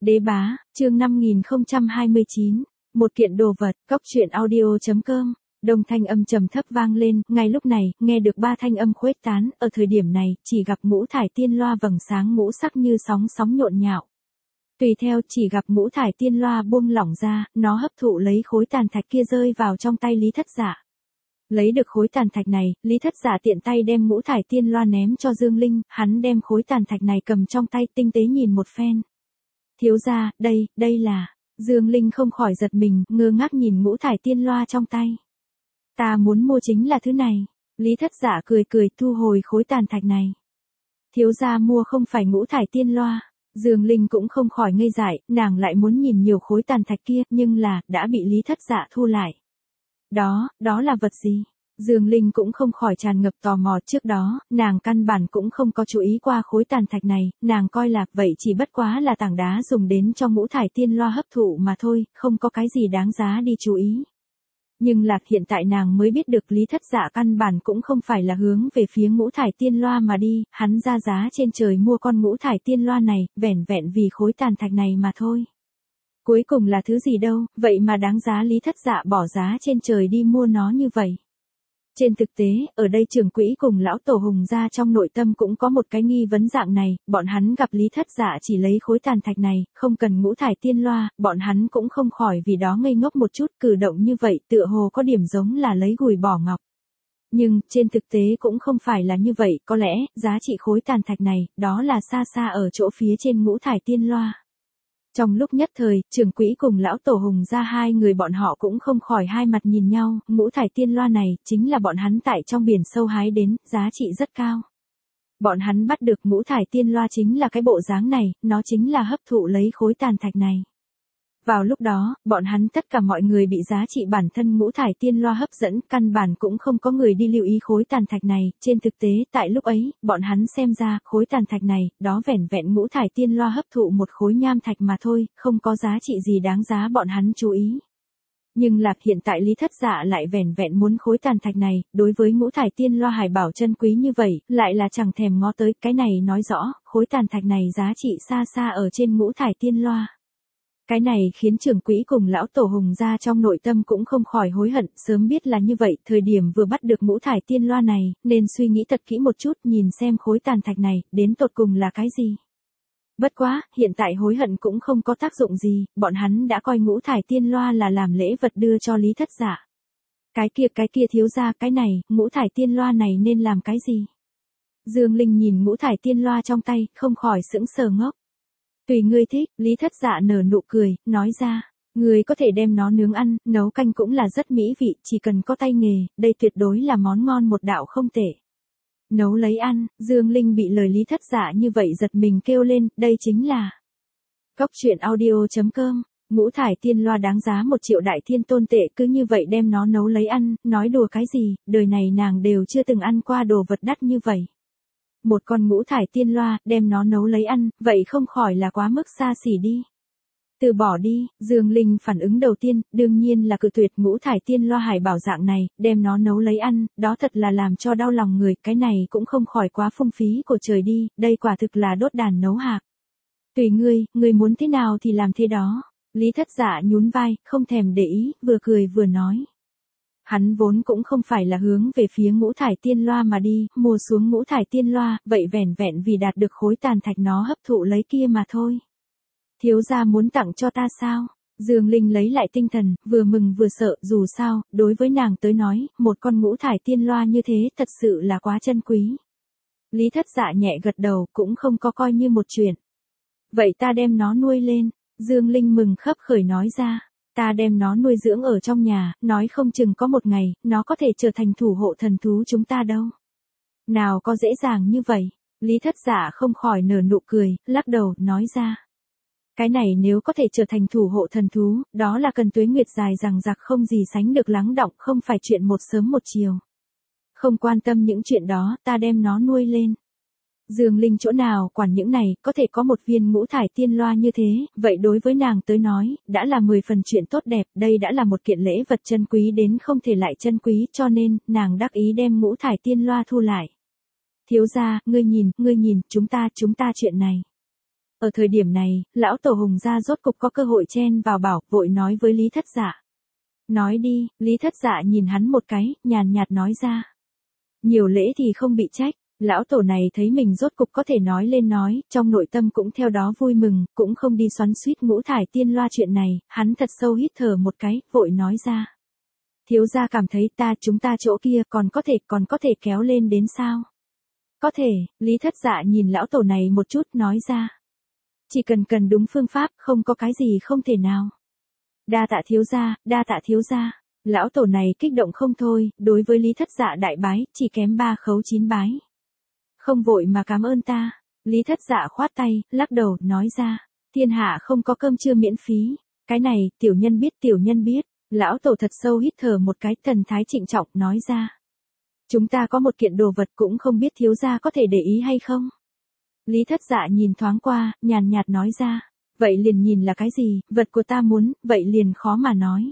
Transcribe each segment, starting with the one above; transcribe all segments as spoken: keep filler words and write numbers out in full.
Đế bá, chương năm nghìn không trăm hai mươi chín. Một kiện đồ vật, cóc truyện audio.com. Đồng thanh âm trầm thấp vang lên, ngay lúc này, nghe được ba thanh âm khuếch tán, ở thời điểm này, chỉ gặp ngũ thải tiên loa vầng sáng ngũ sắc như sóng sóng nhộn nhạo. Tùy theo, chỉ gặp ngũ thải tiên loa buông lỏng ra, nó hấp thụ lấy khối tàn thạch kia rơi vào trong tay Lý Thất Dạ. Lấy được khối tàn thạch này, Lý Thất Dạ tiện tay đem ngũ thải tiên loa ném cho Dương Linh, hắn đem khối tàn thạch này cầm trong tay tinh tế nhìn một phen. Thiếu gia, đây, đây là... Dương Linh không khỏi giật mình, ngơ ngác nhìn ngũ thải tiên loa trong tay. Ta muốn mua chính là thứ này. Lý Thất Dạ cười cười thu hồi khối tàn thạch này. Thiếu gia mua không phải ngũ thải tiên loa. Dương Linh cũng không khỏi ngây dại, nàng lại muốn nhìn nhiều khối tàn thạch kia, nhưng là, đã bị Lý Thất Dạ thu lại. Đó, đó là vật gì? Dương Linh cũng không khỏi tràn ngập tò mò, trước đó, nàng căn bản cũng không có chú ý qua khối tàn thạch này, nàng coi là vậy chỉ bất quá là tảng đá dùng đến cho ngũ thải tiên loa hấp thụ mà thôi, không có cái gì đáng giá đi chú ý. Nhưng là hiện tại nàng mới biết được Lý Thất Dạ căn bản cũng không phải là hướng về phía ngũ thải tiên loa mà đi, hắn ra giá trên trời mua con ngũ thải tiên loa này, vẻn vẹn vì khối tàn thạch này mà thôi. Cuối cùng là thứ gì đâu, vậy mà đáng giá Lý Thất Dạ bỏ giá trên trời đi mua nó như vậy. Trên thực tế, ở đây trưởng quỹ cùng lão tổ Hùng gia trong nội tâm cũng có một cái nghi vấn dạng này, bọn hắn gặp Lý Thất Dạ chỉ lấy khối tàn thạch này, không cần ngũ thải tiên loa, bọn hắn cũng không khỏi vì đó ngây ngốc một chút, cử động như vậy tựa hồ có điểm giống là lấy gùi bỏ ngọc. Nhưng, trên thực tế cũng không phải là như vậy, có lẽ, giá trị khối tàn thạch này, đó là xa xa ở chỗ phía trên ngũ thải tiên loa. Trong lúc nhất thời, trưởng quỹ cùng lão tổ Hùng gia hai người bọn họ cũng không khỏi hai mặt nhìn nhau, ngũ thải tiên loa này, chính là bọn hắn tại trong biển sâu hái đến, giá trị rất cao. Bọn hắn bắt được ngũ thải tiên loa chính là cái bộ dáng này, nó chính là hấp thụ lấy khối tàn thạch này. Vào lúc đó, bọn hắn tất cả mọi người bị giá trị bản thân ngũ thải tiên loa hấp dẫn, căn bản cũng không có người đi lưu ý khối tàn thạch này, trên thực tế, tại lúc ấy, bọn hắn xem ra, khối tàn thạch này, đó vẻn vẹn ngũ thải tiên loa hấp thụ một khối nham thạch mà thôi, không có giá trị gì đáng giá bọn hắn chú ý. Nhưng là hiện tại Lý Thất Dạ lại vẻn vẹn muốn khối tàn thạch này, đối với ngũ thải tiên loa hải bảo chân quý như vậy, lại là chẳng thèm ngó tới, cái này nói rõ, khối tàn thạch này giá trị xa xa ở trên ngũ thải tiên loa. Cái này khiến trưởng quỹ cùng lão tổ Hùng gia trong nội tâm cũng không khỏi hối hận, sớm biết là như vậy, thời điểm vừa bắt được ngũ thải tiên loa này, nên suy nghĩ thật kỹ một chút, nhìn xem khối tàn thạch này, đến tột cùng là cái gì. Bất quá, hiện tại hối hận cũng không có tác dụng gì, bọn hắn đã coi ngũ thải tiên loa là làm lễ vật đưa cho Lý Thất Dạ. Cái kia cái kia thiếu gia, cái này, ngũ thải tiên loa này nên làm cái gì? Dương Linh nhìn ngũ thải tiên loa trong tay, không khỏi sững sờ ngốc. Tùy ngươi thích, Lý Thất Dạ nở nụ cười, nói ra, ngươi có thể đem nó nướng ăn, nấu canh cũng là rất mỹ vị, chỉ cần có tay nghề, đây tuyệt đối là món ngon một đạo không tệ. Nấu lấy ăn, Dương Linh bị lời Lý Thất Dạ như vậy giật mình kêu lên, đây chính là cóc truyện audio.com, ngũ thải tiên loa đáng giá một triệu đại thiên tôn tệ, cứ như vậy đem nó nấu lấy ăn, nói đùa cái gì, đời này nàng đều chưa từng ăn qua đồ vật đắt như vậy. Một con ngũ thải tiên loa, đem nó nấu lấy ăn, vậy không khỏi là quá mức xa xỉ đi. Từ bỏ đi, Dương Linh phản ứng đầu tiên, đương nhiên là cự tuyệt ngũ thải tiên loa hải bảo dạng này, đem nó nấu lấy ăn, đó thật là làm cho đau lòng người, cái này cũng không khỏi quá phung phí của trời đi, đây quả thực là đốt đàn nấu hạc. Tùy ngươi, ngươi muốn thế nào thì làm thế đó. Lý Thất Dạ nhún vai, không thèm để ý, vừa cười vừa nói. Hắn vốn cũng không phải là hướng về phía ngũ thải tiên loa mà đi, mua xuống ngũ thải tiên loa, vậy vẻn vẹn vì đạt được khối tàn thạch nó hấp thụ lấy kia mà thôi. Thiếu gia muốn tặng cho ta sao? Dương Linh lấy lại tinh thần, vừa mừng vừa sợ, dù sao, đối với nàng tới nói, một con ngũ thải tiên loa như thế thật sự là quá chân quý. Lý Thất Dạ nhẹ gật đầu, cũng không có coi như một chuyện. Vậy ta đem nó nuôi lên, Dương Linh mừng khấp khởi nói ra. Ta đem nó nuôi dưỡng ở trong nhà, nói không chừng có một ngày, nó có thể trở thành thủ hộ thần thú chúng ta đâu. Nào có dễ dàng như vậy, Lý Thất Dạ không khỏi nở nụ cười, lắc đầu, nói ra. Cái này nếu có thể trở thành thủ hộ thần thú, đó là cần tuế nguyệt dài dằng dặc không gì sánh được lắng đọng, không phải chuyện một sớm một chiều. Không quan tâm những chuyện đó, ta đem nó nuôi lên. Dương Linh chỗ nào quản những này, có thể có một viên ngũ thải tiên loa như thế, vậy đối với nàng tới nói, đã là mười phần chuyện tốt đẹp, đây đã là một kiện lễ vật chân quý đến không thể lại chân quý, cho nên, nàng đắc ý đem ngũ thải tiên loa thu lại. Thiếu gia, ngươi nhìn, ngươi nhìn, chúng ta, chúng ta chuyện này. Ở thời điểm này, lão tổ Hùng gia rốt cục có cơ hội chen vào bảo, vội nói với Lý Thất Dạ. Nói đi, Lý Thất Dạ nhìn hắn một cái, nhàn nhạt nói ra. Nhiều lễ thì không bị trách, lão tổ này thấy mình rốt cục có thể nói lên nói, trong nội tâm cũng theo đó vui mừng, cũng không đi xoắn xuýt ngũ thải tiên loa chuyện này, hắn thật sâu hít thở một cái, vội nói ra. Thiếu gia cảm thấy ta chúng ta chỗ kia còn có thể còn có thể kéo lên đến sao? Có thể, Lý Thất Dạ nhìn lão tổ này một chút nói ra. Chỉ cần cần đúng phương pháp, không có cái gì không thể nào. Đa tạ thiếu gia, đa tạ thiếu gia. Lão tổ này kích động không thôi, đối với Lý Thất Dạ đại bái, chỉ kém ba khấu chín bái. Không vội mà cảm ơn ta. Lý Thất Dạ khoát tay, lắc đầu, nói ra. Thiên hạ không có cơm trưa miễn phí. Cái này, tiểu nhân biết tiểu nhân biết. Lão tổ thật sâu hít thở một cái, thần thái trịnh trọng, nói ra. Chúng ta có một kiện đồ vật cũng không biết thiếu gia có thể để ý hay không? Lý Thất Dạ nhìn thoáng qua, nhàn nhạt nói ra. Vậy liền nhìn là cái gì, vật của ta muốn, vậy liền khó mà nói.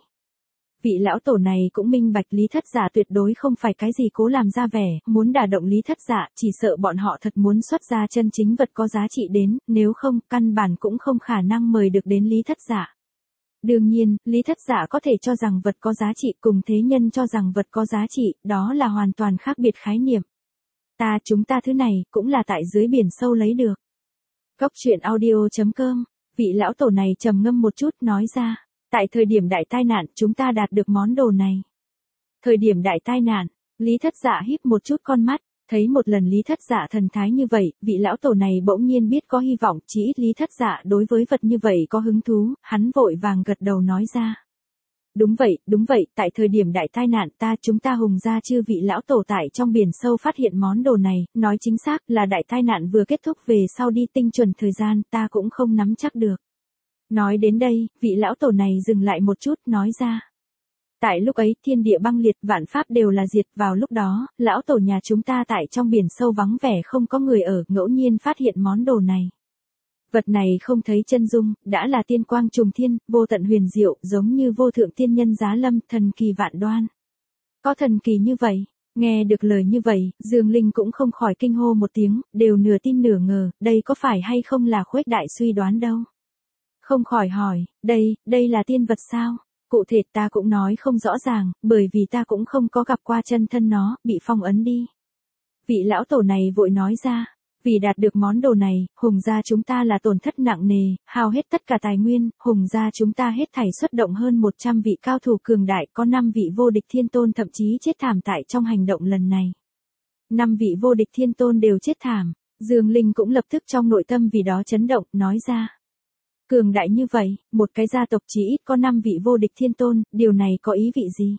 Vị lão tổ này cũng minh bạch Lý Thất Dạ tuyệt đối không phải cái gì cố làm ra vẻ, muốn đả động Lý Thất Dạ, chỉ sợ bọn họ thật muốn xuất ra chân chính vật có giá trị đến, nếu không, căn bản cũng không khả năng mời được đến Lý Thất Dạ. Đương nhiên, Lý Thất Dạ có thể cho rằng vật có giá trị cùng thế nhân cho rằng vật có giá trị, đó là hoàn toàn khác biệt khái niệm. Ta chúng ta thứ này, cũng là tại dưới biển sâu lấy được. Cốc truyện audio chấm com, vị lão tổ này trầm ngâm một chút nói ra. Tại thời điểm đại tai nạn, chúng ta đạt được món đồ này. Thời điểm đại tai nạn, Lý Thất Dạ híp một chút con mắt, thấy một lần Lý Thất Dạ thần thái như vậy, vị lão tổ này bỗng nhiên biết có hy vọng, chỉ ít Lý Thất Dạ đối với vật như vậy có hứng thú, hắn vội vàng gật đầu nói ra. Đúng vậy, đúng vậy, tại thời điểm đại tai nạn ta chúng ta Hùng gia chư vị lão tổ tại trong biển sâu phát hiện món đồ này, nói chính xác là đại tai nạn vừa kết thúc về sau đi tinh chuẩn thời gian ta cũng không nắm chắc được. Nói đến đây, vị lão tổ này dừng lại một chút, nói ra. Tại lúc ấy, thiên địa băng liệt, vạn pháp đều là diệt, vào lúc đó, lão tổ nhà chúng ta tại trong biển sâu vắng vẻ không có người ở, ngẫu nhiên phát hiện món đồ này. Vật này không thấy chân dung, đã là tiên quang trùng thiên, vô tận huyền diệu, giống như vô thượng tiên nhân giá lâm, thần kỳ vạn đoan. Có thần kỳ như vậy, nghe được lời như vậy, Dương Linh cũng không khỏi kinh hô một tiếng, đều nửa tin nửa ngờ, đây có phải hay không là khuếch đại suy đoán đâu. Không khỏi hỏi, đây, đây là tiên vật sao? Cụ thể ta cũng nói không rõ ràng, bởi vì ta cũng không có gặp qua chân thân nó, bị phong ấn đi. Vị lão tổ này vội nói ra, vì đạt được món đồ này, Hùng gia chúng ta là tổn thất nặng nề, hao hết tất cả tài nguyên, Hùng gia chúng ta hết thảy xuất động hơn một trăm vị cao thủ cường đại, có năm vị vô địch thiên tôn thậm chí chết thảm tại trong hành động lần này. Năm vị vô địch thiên tôn đều chết thảm, Dương Linh cũng lập tức trong nội tâm vì đó chấn động, nói ra. Cường đại như vậy, một cái gia tộc chỉ ít có năm vị vô địch thiên tôn, điều này có ý vị gì?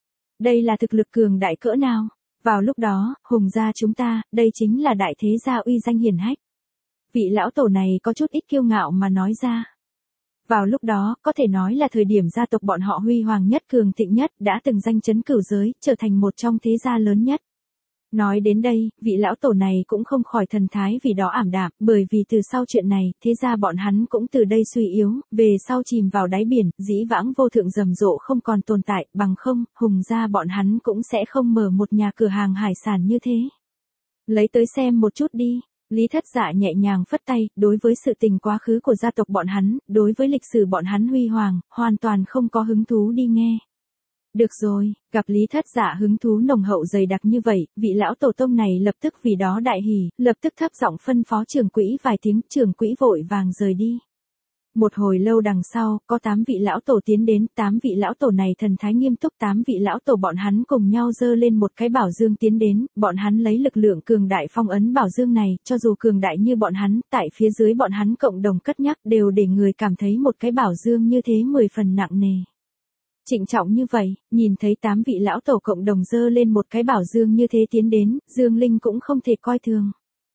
Đây là thực lực cường đại cỡ nào? Vào lúc đó, Hùng gia chúng ta, đây chính là đại thế gia uy danh hiển hách. Vị lão tổ này có chút ít kiêu ngạo mà nói ra. Vào lúc đó, có thể nói là thời điểm gia tộc bọn họ huy hoàng nhất cường thịnh nhất, đã từng danh chấn cửu giới, trở thành một trong thế gia lớn nhất. Nói đến đây, vị lão tổ này cũng không khỏi thần thái vì đó ảm đạm, bởi vì từ sau chuyện này, thế ra bọn hắn cũng từ đây suy yếu, về sau chìm vào đáy biển, dĩ vãng vô thượng rầm rộ không còn tồn tại, bằng không, Hùng gia bọn hắn cũng sẽ không mở một nhà cửa hàng hải sản như thế. Lấy tới xem một chút đi. Lý Thất Dạ nhẹ nhàng phất tay, đối với sự tình quá khứ của gia tộc bọn hắn, đối với lịch sử bọn hắn huy hoàng, hoàn toàn không có hứng thú đi nghe. Được rồi, gặp Lý Thất Dạ hứng thú nồng hậu dày đặc như vậy, vị lão tổ tông này lập tức vì đó đại hỉ, lập tức thấp giọng phân phó trưởng quỹ vài tiếng, trưởng quỹ vội vàng rời đi. Một hồi lâu đằng sau, có tám vị lão tổ tiến đến, tám vị lão tổ này thần thái nghiêm túc, tám vị lão tổ bọn hắn cùng nhau dơ lên một cái bảo dương tiến đến, bọn hắn lấy lực lượng cường đại phong ấn bảo dương này, cho dù cường đại như bọn hắn, tại phía dưới bọn hắn cộng đồng cất nhắc đều để người cảm thấy một cái bảo dương như thế mười phần nặng nề. Trịnh trọng như vậy, nhìn thấy tám vị lão tổ cộng đồng dơ lên một cái bảo dương như thế tiến đến, Dương Linh cũng không thể coi thường.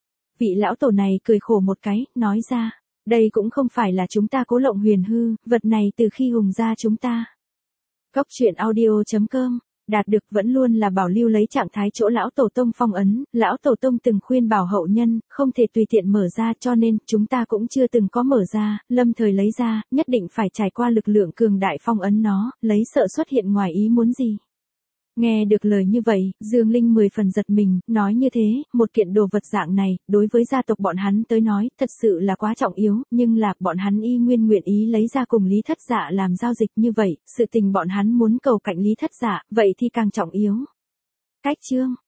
Vị lão tổ này cười khổ một cái, nói ra, đây cũng không phải là chúng ta cố lộng huyền hư, vật này từ khi Hùng gia chúng ta. Cốc truyện audio chấm com, đạt được vẫn luôn là bảo lưu lấy trạng thái chỗ lão tổ tông phong ấn, lão tổ tông từng khuyên bảo hậu nhân, không thể tùy tiện mở ra cho nên, chúng ta cũng chưa từng có mở ra, lâm thời lấy ra, nhất định phải trải qua lực lượng cường đại phong ấn nó, lấy sợ xuất hiện ngoài ý muốn gì. Nghe được lời như vậy, Dương Linh mười phần giật mình, nói như thế, một kiện đồ vật dạng này, đối với gia tộc bọn hắn tới nói, thật sự là quá trọng yếu, nhưng là, bọn hắn y nguyên nguyện ý lấy ra cùng Lý Thất Dạ làm giao dịch như vậy, sự tình bọn hắn muốn cầu cạnh Lý Thất Dạ, vậy thì càng trọng yếu. Cách chương